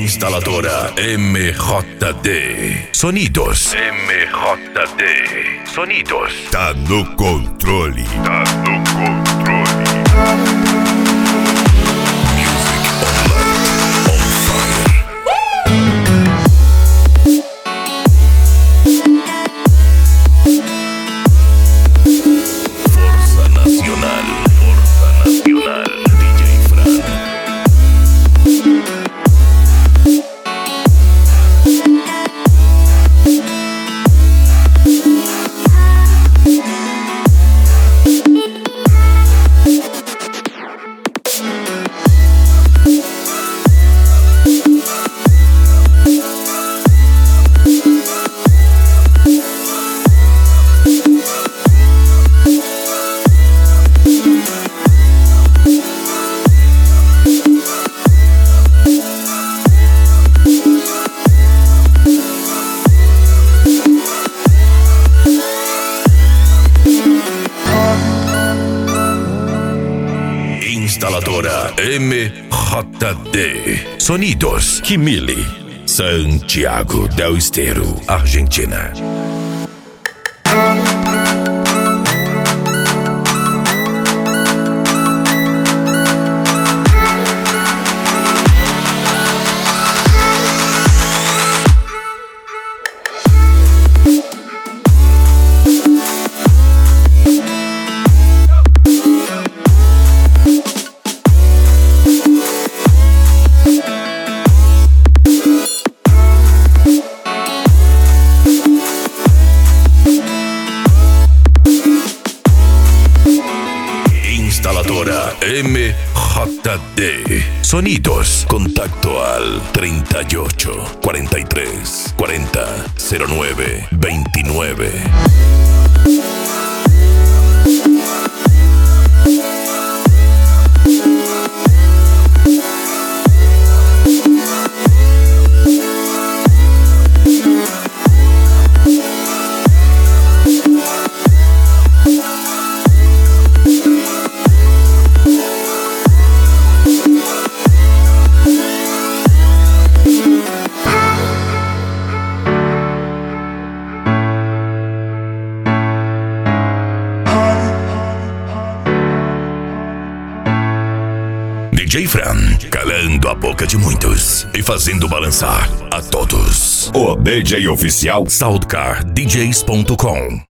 Instaladora MJD. Sonidos. MJD. Sonidos. Tá no controle. Tá no controle. Instaladora MJD. Sonidos. Quimili. Santiago del Estero, Argentina. Instaladora MJD. Sonidos. Contacto al 38 43 40 09 29. DJ Fran, calando a boca de muitos e fazendo balançar a todos. O DJ oficial SoundcarDJs.com